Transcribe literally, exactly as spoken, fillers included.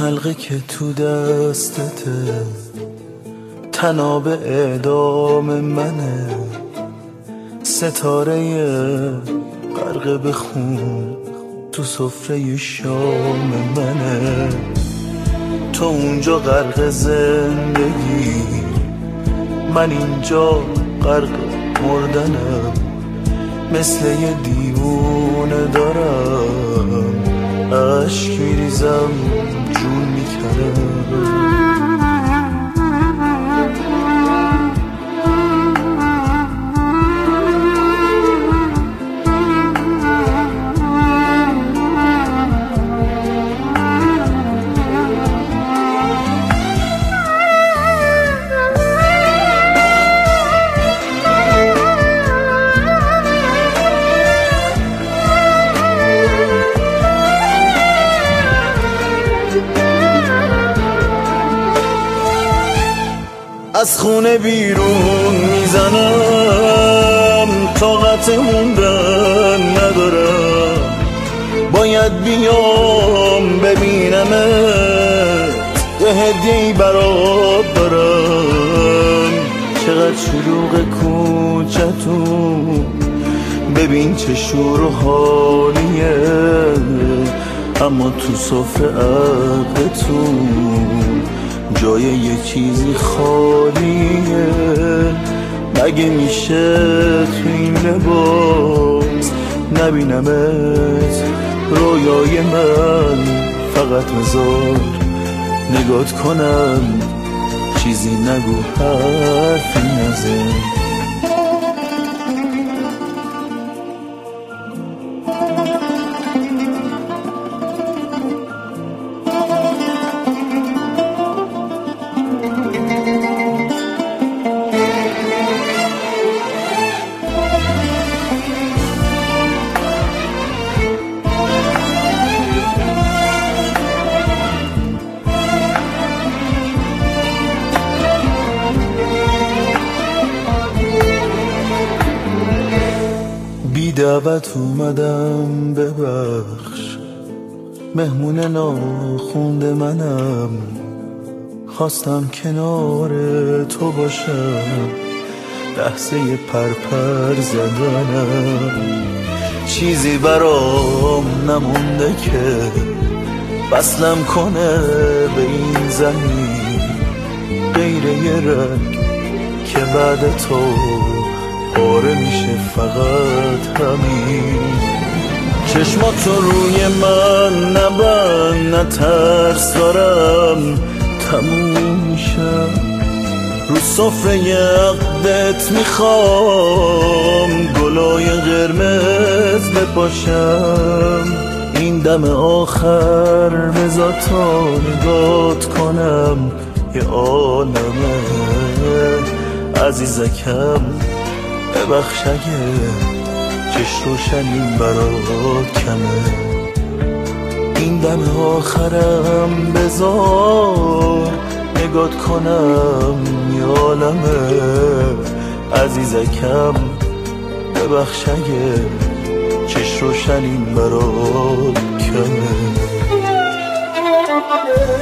حلقه که تو دستته تناب اعدام منه، ستاره غرق به خون تو سفره شام منه. تو اونجا غرق زندگی، من اینجا غرق مردنم، مثل یه دیوونه دارم عشق میریزم جون میکنم. از خونه بیرون میزنم، طاقت موندن ندارم، باید بیام ببینمت، یه هدیه‌ای برات دارم. چقدر شلوغ کوچتون، ببین چه شور و حالیه، اما تو صفحه عقدتون جای یه چیزی خالیه. مگه میشه تو این لباس نبینمت رویای من؟ فقط مزار نگات کنم، چیزی نگو حرفی نزن. بی دعوت اومدم، ببخش، مهمون ناخونده منم، خواستم کنار تو باشم، لحظه پرپر زدنم. چیزی برام نمونده که وصلم کنه به این زمین، غیر یه رنگ که بعد تو پاره میشه، فقط همین. چشماتو روی من نبند، نترس دارم تموم میشم، رو سفره عقدت میخوام گلای قرمز بپاشم. این دم آخر بذار تا نگات کنم، یه عالمه عزیزکم، ببخش اگه چش روشنیم برات کمه. این دم آخرم بذار نگات کنم، یه عالمه عزیزکم، ببخش اگه چش روشنیم برات کمه.